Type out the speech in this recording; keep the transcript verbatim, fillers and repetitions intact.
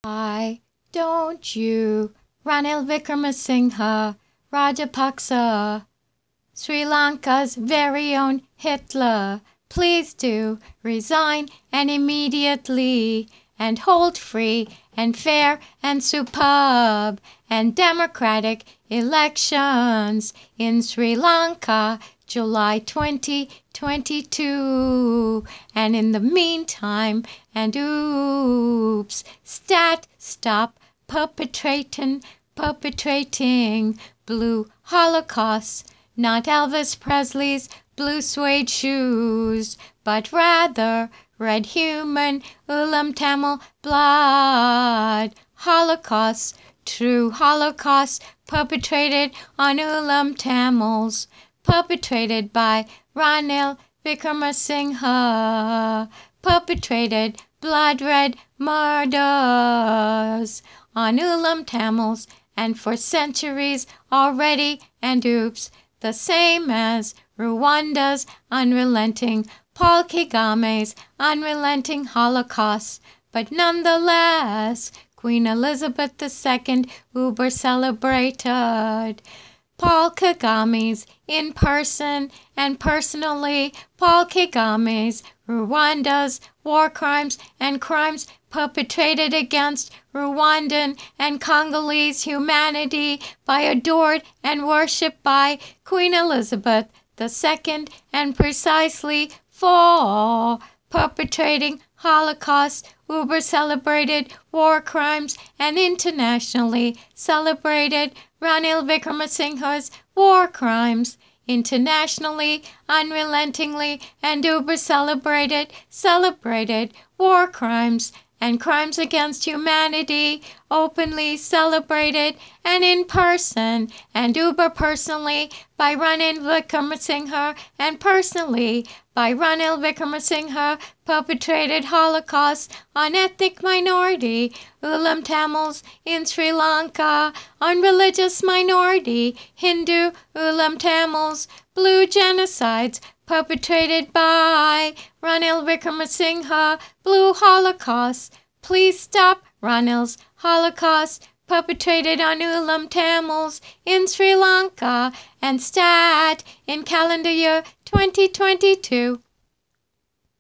Why don't you, Ranil Wickremesinghe Rajapaksa, Sri Lanka's very own Hitler, please do resign and immediately and hold free and fair and superb and democratic elections in Sri Lanka, July twenty twenty-two. And in the meantime, and oops, stat, stop perpetrating, perpetrating blue Holocaust. Not Elvis Presley's blue suede shoes, but rather red human Ulam Tamil blood. Holocaust, true Holocaust perpetrated on Ulam Tamils, perpetrated by Ranil Wickremesinghe, perpetrated blood red murders on Ulam Tamils, and for centuries already, and oops, the same as Rwanda's unrelenting, Paul Kagame's unrelenting Holocaust. But nonetheless, Queen Elizabeth the Second uber celebrated Paul Kagame's in person and personally Paul Kagame's Rwanda's war crimes and crimes perpetrated against Rwandan and Congolese humanity by adored and worshipped by Queen Elizabeth the Second, and precisely for perpetrating Holocaust, uber celebrated war crimes, and internationally celebrated Ranil Wickremesinghe's war crimes. Internationally, unrelentingly, and uber celebrated, celebrated war crimes and crimes against humanity, openly celebrated and in person and uber personally by Ranil Wickremesinghe, and personally by Ranil Wickremesinghe perpetrated Holocaust on ethnic minority Ulam Tamils in Sri Lanka, on religious minority Hindu Ulam Tamils, blue genocides perpetrated by Ranil Wickremesinghe, blue Holocaust. Please stop Ranil's Holocaust perpetrated on Ulam Tamils in Sri Lanka, and stat in calendar year twenty twenty-two.